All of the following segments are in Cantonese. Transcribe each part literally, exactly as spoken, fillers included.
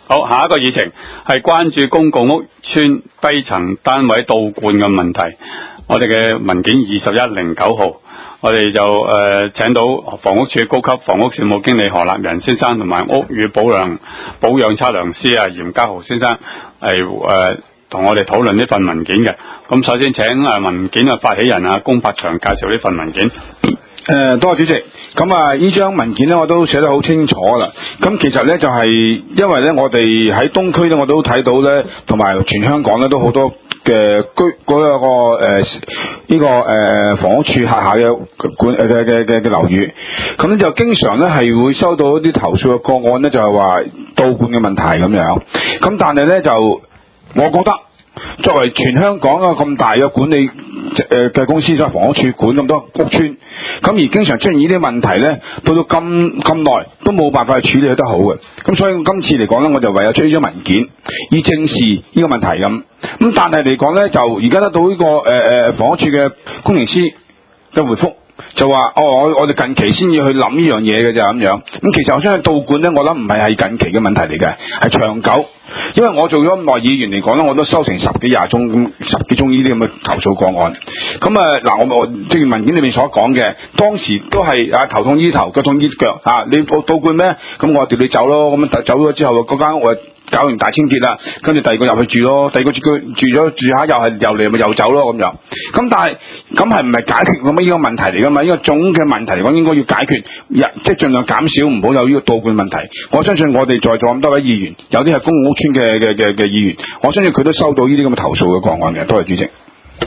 好，下一個議程係關注公共屋邨低層單位倒灌嘅問題。我哋嘅文件二十一零九號，我哋就誒、呃、請到房屋署高級房屋事務經理何立仁先生同埋屋宇保養保養測量師啊嚴家豪先生係誒同我哋討論呢份文件嘅。咁首先請誒文件嘅發起人啊龔柏祥介紹呢份文件。 誒、呃，多謝主席。咁啊，呢張文件咧，我都寫得好清楚啦。咁其實咧，就係、是、因為咧，我哋喺東區咧，我都睇到咧，同埋全香港咧，都好多嘅居嗰一個誒呢、呃這個誒、呃、房屋署轄下嘅管誒嘅嘅嘅嘅樓宇。咁咧就經常咧係會收到一啲投訴嘅個案咧，就係話倒灌嘅問題咁樣。咁但係咧就，我覺得。作為全香港一個咁大嘅管理誒嘅公司，所以房屋署管咁多屋邨，咁而經常出現呢啲問題咧，到到咁咁耐都冇辦法去處理得好嘅。咁所以今次嚟講咧，我就唯有出呢張文件，以正視呢個問題咁。咁但係嚟講咧，就而家得到呢、這個誒誒、呃、房屋署嘅工程師嘅回覆。就話哦，我我哋近期先至去諗呢樣嘢嘅咋咁樣。咁其實我相信倒灌咧，我諗唔係係近期嘅問題嚟嘅，係長久。因為我做咗咁耐議員嚟講咧，我都收成十幾廿宗咁十幾宗呢啲咁嘅投訴個案。咁啊嗱，我我正如文件裏面所講嘅，當時都係啊頭痛醫頭，腳痛醫腳啊，你倒倒灌咩？咁我調你走咯。咁走咗之後，嗰間我搞完大清潔啦，跟住第二個入去住咯，第二個住住咗住下又係又嚟咪又走咯咁樣。咁但係咁係唔係解決咁呢個問題嚟噶嘛？呢個總嘅問題嚟講，應該要解決，即係盡量減少唔好有呢個倒灌問題。我相信我哋在座咁多位議員，有啲係公共屋邨嘅嘅嘅嘅議員，我相信佢都收到呢啲咁嘅投訴嘅個案嘅。多謝主席。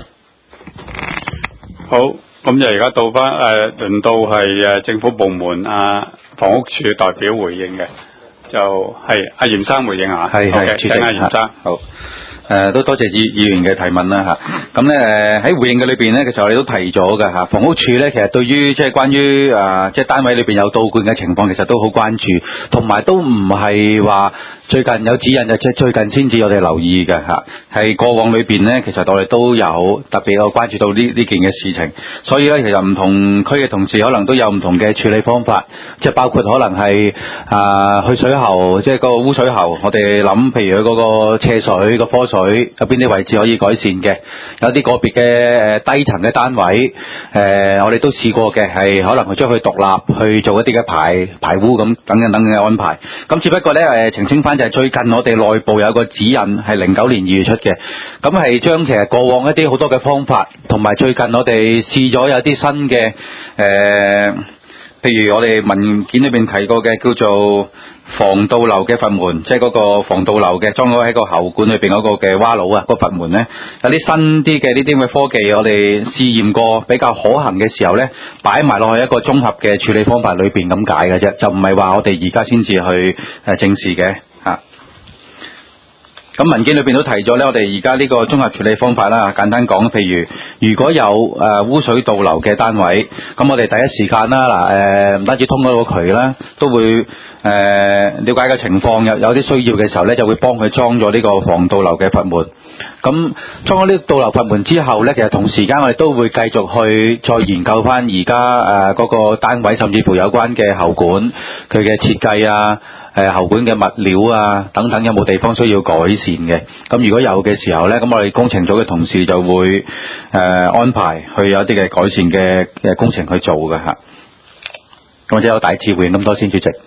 好，咁就而家到翻誒輪到係誒政府部門啊房屋署代表回應嘅。就係阿嚴生回應下， 係係， 請阿嚴生。 好，誒、呃、都多謝議議員嘅提問啦嚇。咁咧誒喺回應嘅裏邊咧，其實我哋都提咗嘅嚇。房屋署咧，其實對於即係關於誒即係單位裏邊有倒灌嘅情況，其實都好關注，同埋都唔係話最近有指引，就即係最近先至我哋留意嘅嚇。係過往裏邊咧，其實我哋都有特別有關注到呢呢件嘅事情。所以咧，其實唔同區嘅同事可能都有唔同嘅處理方法，即係包括可能係啊、呃、去水喉，即係個污水喉，我哋諗譬如佢嗰個斜水、個科水有邊啲位置可以改善嘅，有啲個別嘅誒低層嘅單位，誒、呃、我哋都試過嘅，係可能去將佢獨立去做一啲嘅排排污咁等等等嘅安排。咁只不過咧誒澄清翻就係最近我哋內部有個指引係零九年二月出嘅，咁係將其實過往一啲好多嘅方法，同埋最近我哋試咗有啲新嘅誒、呃，譬如我哋文件裏邊提過嘅叫做防盜漏嘅閥門，即係嗰個防盜漏嘅裝咗喺個喉管裏邊嗰個嘅蛙佬啊，個閥門咧有啲新啲嘅呢啲咁嘅科技，我哋試驗過比較可行嘅時候咧，擺埋落去一個綜合嘅處理方法裏邊咁解嘅啫，就唔係話我哋而家先至去誒正視嘅嚇。咁文件裏邊都提咗咧，我哋而家呢個綜合處理方法啦，簡單講，譬如如果有誒、呃、污水倒流嘅單位，咁我哋第一時間啦，嗱誒唔單止通嗰個渠啦，都會誒、呃、了解嘅情況，有有啲需要嘅時候咧，就會幫佢裝咗呢個防倒流嘅閥門。咁裝咗呢倒流閥門之後咧，其實同時間我哋都會繼續去再研究翻而家誒嗰個單位，甚至乎有關嘅喉管佢嘅設計啊。誒喉管嘅物料啊，等等有冇地方需要改善嘅？咁如果有嘅時候呢，咁我哋工程組嘅同事就會誒、呃、安排去有一啲嘅改善嘅嘅工程去做嘅嚇。或者有大致回應咁多先，主席。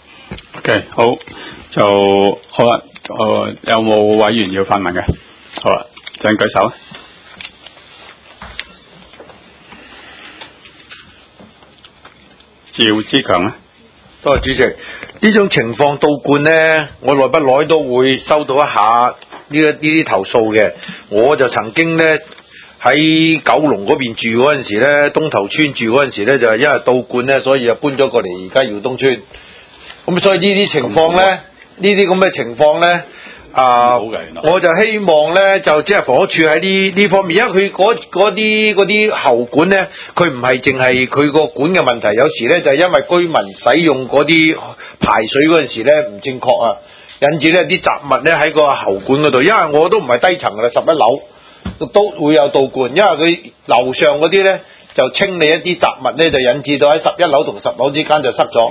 OK， 好，就好啦。誒、呃，有冇委員要發問嘅？好啦，請舉手。趙志強咧。 多謝主席。呢種情況倒灌呢，我耐不耐都會收到一下呢一呢啲投訴嘅。我就曾經呢喺九龍嗰邊住嗰陣時呢，東頭村住嗰陣時呢，就係因為倒灌呢，所以就搬咗過嚟而家耀東村。咁所以呢啲情況呢，呢啲咁嘅情況呢，啊，我就希望呢，就即係房屋署喺呢呢方面，因為佢嗰嗰啲嗰啲喉管呢，佢唔係淨係佢個管嘅問題，有時呢，就係因為居民使用嗰啲排水嗰陣時呢唔正確啊，引致呢啲雜物呢喺個喉管嗰度，因為我都唔係低層㗎啦，十一樓都會有倒灌，因為佢樓上嗰啲呢就清理一啲雜物呢，就引致到喺十一樓同十樓之間就塞咗。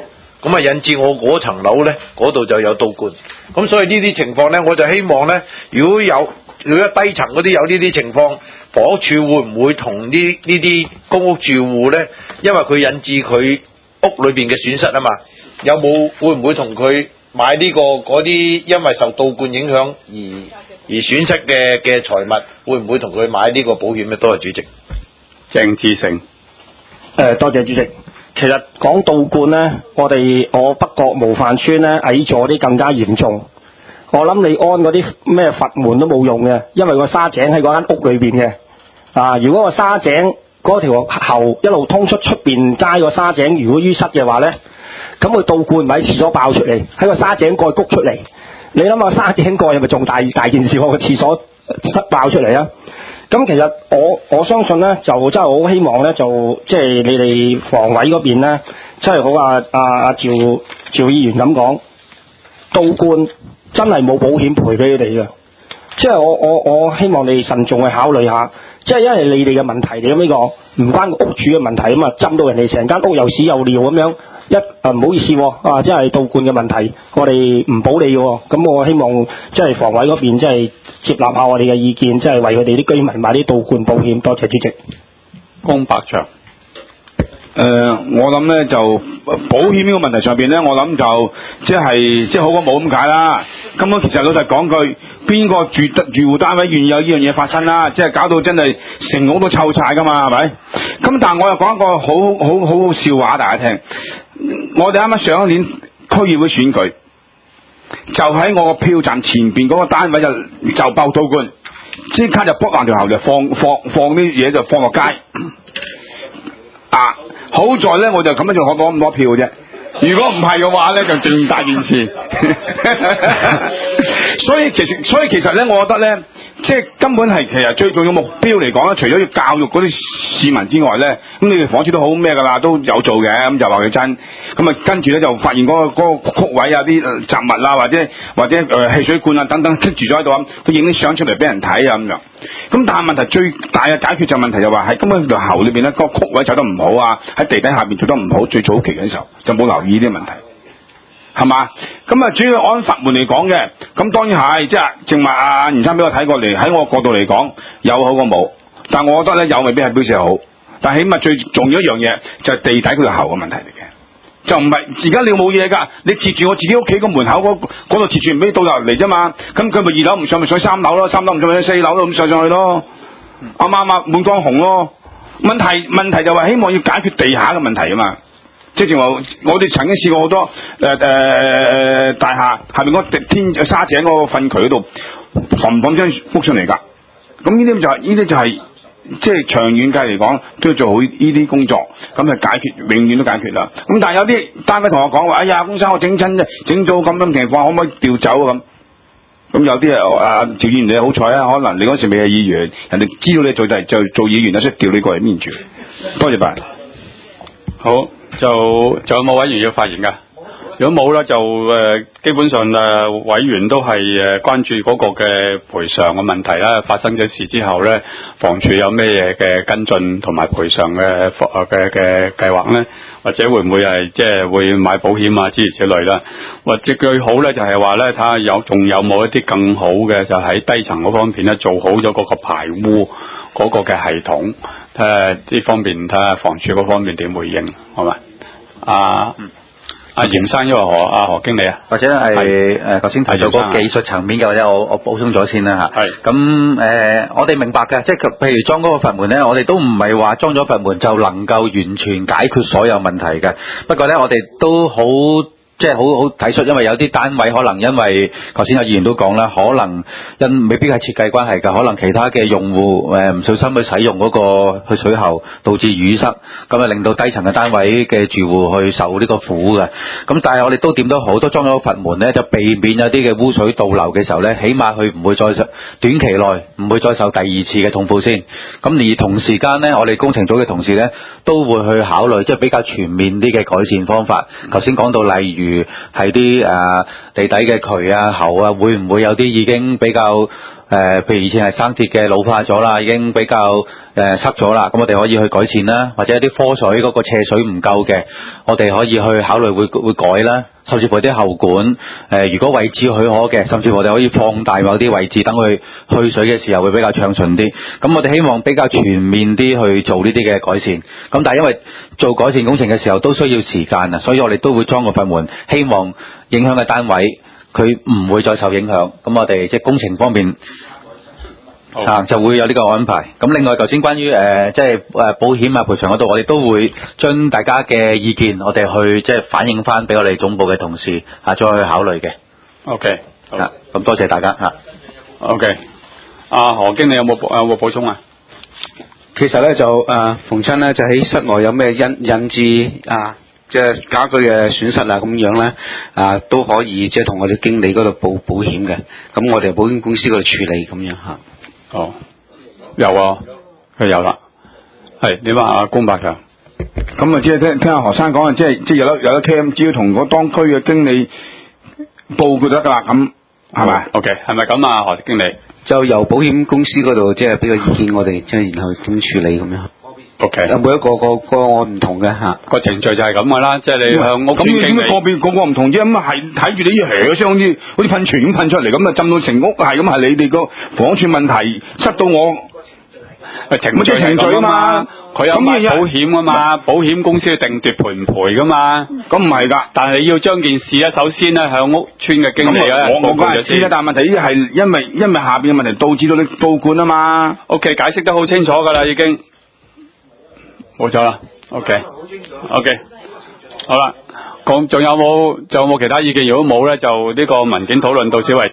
咁啊引致我嗰層樓咧嗰度就有倒灌。咁所以呢啲情況咧，我就希望咧，如果有如果低層嗰啲有呢啲情況，房屋署會唔會同呢呢啲公屋住戶咧，因為佢引致佢屋裏邊嘅損失啊嘛，有冇會唔會同佢買呢、這個嗰啲因為受倒灌影響而而損失嘅嘅財物，會唔會同佢買呢個保險咧？多謝主席。 鄭志成。 誒，多謝主席。其實講倒灌咧，我哋我北角模範村咧矮座啲更加嚴重。我諗你安嗰啲咩閥門都冇用嘅，因為個沙井喺嗰間屋裏邊嘅。啊，如果個沙井嗰條喉一路通出出邊街個沙井，如果淤塞嘅話咧，咁佢倒灌咪喺廁所爆出嚟，喺個沙井蓋谷出嚟。你諗下沙井蓋係咪仲大大件事？我個廁所塞爆出嚟啊！咁其實我我相信咧，就真係好希望咧，就即係你哋房委嗰邊咧，真係好啊啊啊趙趙議員咁講，倒灌真係冇保險賠俾你哋嘅。即係我我我希望你哋慎重去考慮下，即係因為你哋嘅問題嚟咁呢個，唔關個屋主嘅問題啊嘛，浸到人哋成間屋有屎有尿咁樣。一啊唔好意思喎，啊即係倒灌嘅問題，我哋唔保你嘅，咁我希望即係房委嗰邊即係接納下我哋嘅意見，即係為佢哋啲居民買啲倒灌保險。多謝主席。 龔伯祥。 誒、呃，我諗咧就保險呢個問題上邊咧，我諗就即係即係好過冇咁解啦。咁樣其實老實講句，邊個住得住戶單位願意有呢樣嘢發生啦？即係搞到真係成屋都臭晒噶嘛，係咪？咁但係我又講一個好好好好笑話大家聽。我哋啱啱上一年區議會選舉，就喺我個票站前邊嗰個單位就就爆倒灌，即刻就卜爛條喉就放放放啲嘢就放落街。啊！好在咧，我就咁樣就攞到咁多票啫。如果唔係嘅話咧，就勁大件事。所以其實，所以其實咧，我覺得咧，即係根本係其實最重要目標嚟講咧，除咗要教育嗰啲市民之外咧，咁你哋房署都好咩㗎啦，都有做嘅。咁就話佢真，咁啊跟住咧就發現嗰、嗰個嗰個曲位啊、啲雜物啊，或者或者誒、呃、汽水罐啊等等棘住咗喺度啊，都影啲相出嚟俾人睇啊咁樣。咁但係問題最大嘅解決就問題就話喺根本條喉裏邊咧，嗰個曲位走得唔好啊，喺地底下邊做得唔好，最早期嘅時候就冇留意呢啲問題。係嘛？咁啊，主要按閥門嚟講嘅，咁當然係，即係正話阿袁生俾我睇過嚟，喺我角度嚟講，有好過冇。但係我覺得咧，有未必係表示好。但係起碼最重要一樣嘢就係、是、地底嗰條喉嘅問題嚟嘅，就唔係而家你冇嘢㗎，你截住我自己屋企個門口嗰嗰度截住唔俾倒入嚟啫嘛。咁佢咪二樓唔上咪上三樓咯，三樓唔上咪上四樓咯，咁上上去咯。啱啱啊？滿江紅咯。問題問題就係希望要解決地下嘅問題啊嘛。即係正話，我哋曾經試過好多誒誒誒大廈下邊嗰天沙井嗰個糞渠嗰度，冚冚聲屋上嚟㗎。咁呢啲就係呢啲就係即係長遠計嚟講，都要做好呢啲工作，咁係解決，永遠都解決啦。咁但係有啲單位同我講話，哎呀，公生我整親啫，整到咁樣情況，可唔可以調走啊咁？咁有啲啊，阿趙議員你好彩啊，可能你嗰時未係議員，人哋知道你做就就做議員啦，所以調你過嚟面住。多謝晒。 好。就仲有冇委員要發言㗎？如果冇咧，就誒、呃、基本上誒、呃、委員都係誒關注嗰個嘅賠償嘅問題啦。發生咗事之後咧，房署有咩嘢嘅跟進同埋賠償嘅嘅嘅計劃咧？或者會唔會係即係會買保險啊之類之類啦？或者最好咧就係話咧，睇下有仲有冇一啲更好嘅，就喺低層嗰方面咧做好咗嗰個排污嗰個嘅系統。睇下呢方面，睇下房署嗰方面點回應，好嘛？阿阿嚴生，因為何阿、啊、何經理啊， 或者係誒頭先提到個技術層面嘅，或者我我補充咗先啦嚇。係咁誒，我哋明白嘅，即係譬如裝嗰個閥門咧，我哋都唔係話裝咗閥門就能夠完全解決所有問題嘅。不過咧，我哋都好。即係好好睇出，因為有啲單位可能因為頭先有議員都講啦，可能因未必係設計關係㗎，可能其他嘅用戶誒唔小心去使用嗰個去水喉，導致淤塞，咁啊令到低層嘅單位嘅住戶去受呢個苦嘅。咁但係我哋都點都好，都裝咗個閥門咧，就避免有啲嘅污水倒流嘅時候咧，起碼佢唔會再受短期內唔會再受第二次嘅痛苦先。咁而同時間咧，我哋工程組嘅同事咧都會去考慮即係比較全面啲嘅改善方法。頭先講到例如係啲誒地底嘅渠啊、喉啊，會唔會有啲已經比較呃、譬如以前係生鐵嘅老化咗啦，已經比較誒、呃、塞咗啦，咁我哋可以去改善啦，或者一啲科水嗰個斜水唔夠嘅，我哋可以去考慮會會改啦，甚至乎啲喉管誒、呃，如果位置許可嘅，甚至乎我哋可以放大某啲位置，等佢去水嘅時候會比較暢順啲。咁我哋希望比較全面啲去做呢啲嘅改善。咁但係因為做改善工程嘅時候都需要時間啊，所以我哋都會裝個閥門，希望影響嘅單位佢唔會再受影響。咁我哋即係工程方面啊就會有呢個安排。咁另外頭先關於誒即係誒保險啊賠償嗰度，我哋都會將大家嘅意見，我哋去即係反映翻俾我哋總部嘅同事啊再去考慮嘅。 OK， 啊咁多謝大家嚇。 OK，阿何經理有冇有冇補充啊？ 其實咧就誒、呃、逢親咧就喺室內有咩引引致啊，即係家居嘅損失啊咁樣咧啊都可以即係同我哋經理嗰度報保險嘅，咁我哋保險公司嗰度處理咁樣嚇。 哦，有啊，佢有啦。係點啊？阿官伯強。 咁啊，即係聽聽阿何生講啊，即係即係有得有得 claim，只要同嗰當區嘅經理報佢得㗎啦，咁係咪 ？OK，係咪咁啊？何經理就由保險公司嗰度即係俾個意見我哋，即係然後點處理咁樣。 OK， 每一個個個案唔同嘅嚇， 個程序就係咁㗎啦，即係你向屋咁點解個別個個唔同啫？咁啊係睇住你啲響聲啲，好似噴泉咁噴出嚟，咁啊浸到成屋係咁，係你哋個房屋處問題，塞到我。 程序係程序啊嘛，佢有買保險啊嘛，保險公司定奪賠唔賠噶嘛， 咁唔係㗎， 但係要將件事咧，首先咧向屋村嘅經理咧我我梗係知啦，但係問題呢係因為因為下邊嘅問題導致到你倒灌啊嘛。 OK，解釋得好清楚㗎啦，已經冇錯啦。OK，OK， 好啦，講仲有冇仲有冇其他意見？如果冇咧，就呢個文件討論到此為止。